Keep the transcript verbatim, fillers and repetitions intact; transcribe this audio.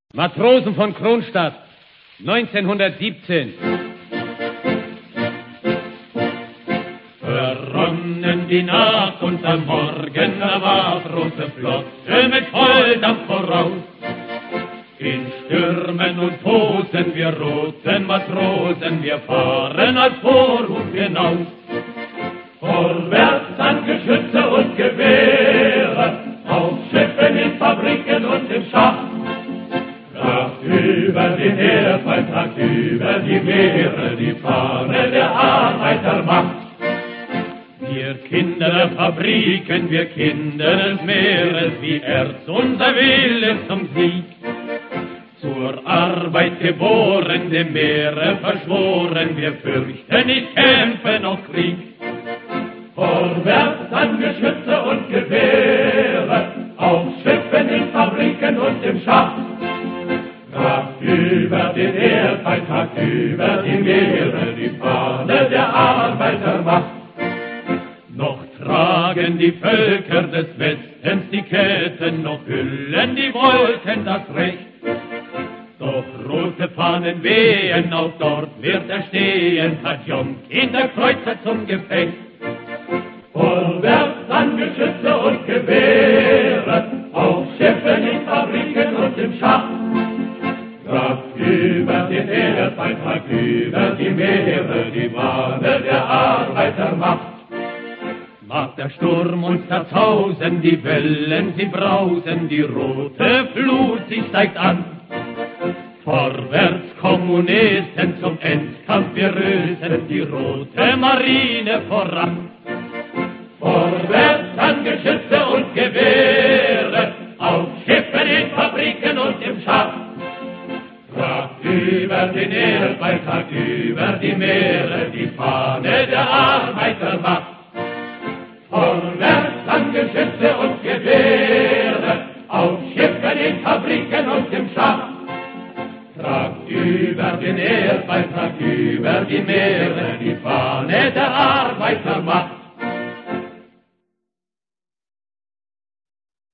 Matrosen von Kronstadt, neunzehnhundertsiebzehn. Verronnen die Nacht und am Morgen, da war große Flotte mit Volldampf voraus. In Stürmen und Tosen, wir roten Matrosen, wir fahren als Vorhut hinaus. Vorwärts an Geschütze und Gewehre, auf Schiffen, in Fabriken und im Schacht. Kraft über den Erdbeitrag, über die Meere, die Fahne der Arbeitermacht. Wir Kinder der Fabriken, wir Kinder des Meeres, wie Erz unser Wille zum Sieg. Zur Arbeit geboren, dem Meere verschworen, wir fürchten nicht Kämpfe noch Krieg. Vorwärts an Geschütze und Gewehre, auf Schiffen, in Fabriken und im Schacht. Kraft über den Erdbeitrag, über die Meere, die Fahne der Arbeitermacht. Noch tragen die Völker des Westens die Ketten, noch hüllen die Wolken das Recht. Doch rote Fahnen wehen, auch dort wird er stehen, hat in der Kreuzer zum Gefecht. Vorwärts an Geschütze und Gewehre, auf Schiffen, in Fabriken und im Schacht. Kraft über den Erdbeitrag, über die Meere, die Bahne der Arbeitermacht. Mag der Sturm uns zerzausen, die Wellen sie brausen, die rote Flut sie steigt an. Vorwärts Kommunisten, zum Endkampf wir rösen, die rote Marine voran. Vorwärts an Geschütze und Gewehre, auf Schiffen, in Fabriken und im Schacht. Kraft über den Erdbeitrag, über die Meere, die Fahne der Arbeitermacht. Vorwärts an Geschütze und Gewehre, auf Schiffen, in Fabriken und im Schacht. Tragt über den Erdbeitrag, über die Meere, die Fahne der Arbeitermacht.